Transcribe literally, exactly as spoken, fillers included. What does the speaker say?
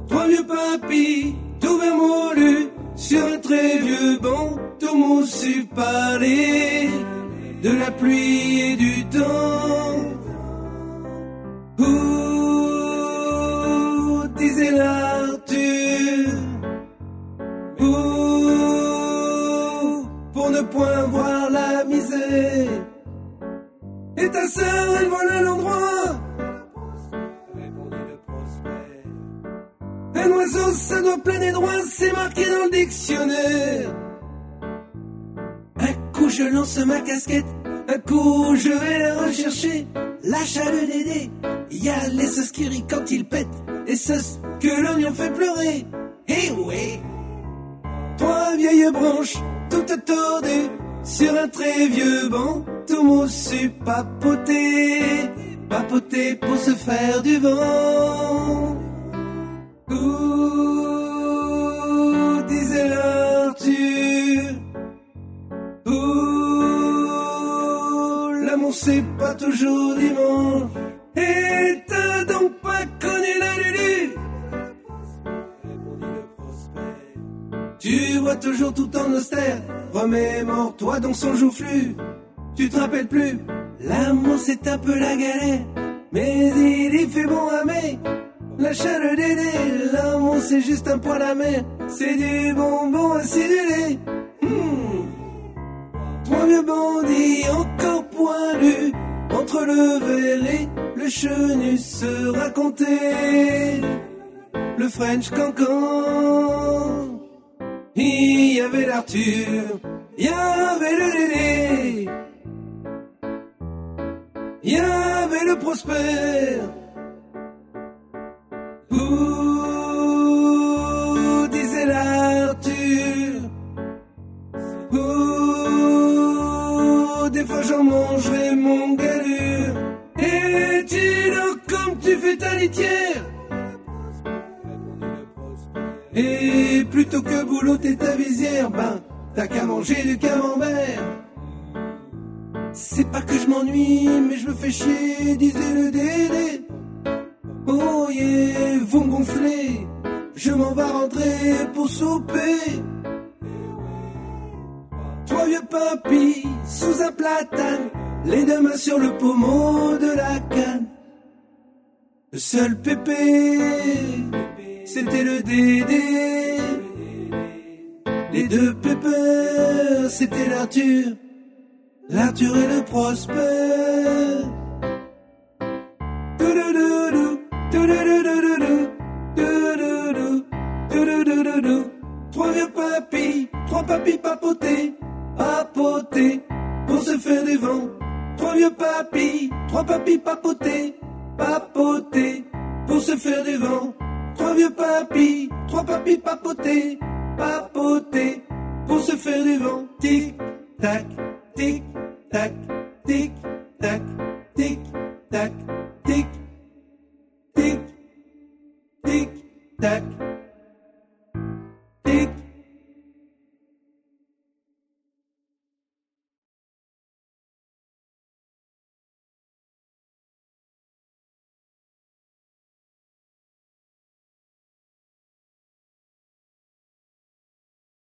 Trois vieux papis, tout vermoulu, sur un très vieux banc, tout moussu parler de la pluie et du temps. Ouh, disait l'Arthur, ouh, pour ne point voir la misère. Et ta sœur, elle vole l'endroit. Un oiseau, ça doit planer droit, c'est marqué dans le dictionnaire. Un coup, je lance ma casquette, un coup, je vais la rechercher. Lâche à le dédé, y a les sauces qui rient quand ils pètent, et sauces que l'oignon fait pleurer. Eh ouais. Trois vieilles branches, toutes tordues, sur un très vieux banc, tout moussu, papoté, papoté pour se faire du vent. Ouh, disait l'Arthur, ouh, l'amour c'est pas toujours dimanche. Et t'as donc pas connu la Lulu? Tu vois toujours tout en austère, remémore-toi dans son joufflu. Tu te rappelles plus, l'amour c'est un peu la galère, mais il y fait bon à mai. Lâche le dédé, l'amour c'est juste un poil amer, c'est du bonbon acidulé. Hmm. Trois vieux bandits encore poilus, entre le verre et le chenu se racontaient le French cancan. Il y avait l'Arthur, il y avait le Dédé, il y avait le Prosper. Ouh, disait l'Arthur, ouh, des fois j'en mangerai mon galure. Et tu l'as comme tu fais ta litière. Et plutôt que boulotter ta visière, ben, t'as qu'à manger du camembert. C'est pas que je m'ennuie, mais je me fais chier, disait le Dédé. Oh yeah, vous me gonflez, je m'en vais rentrer pour souper. Trois vieux papis sous un platane, les deux mains sur le pommeau de la canne. Le seul pépé, c'était le Dédé. Les deux pépères, c'était l'Arthur, l'Arthur et le Prosper. Trois vieux papis, trois papis papotés, papotés, pour se faire des vents. Trois vieux papis, trois papis papotés, papotés, pour se faire des vents. Trois vieux papis, trois papis papotés, papotés, pour se faire des vents. Tic, tac,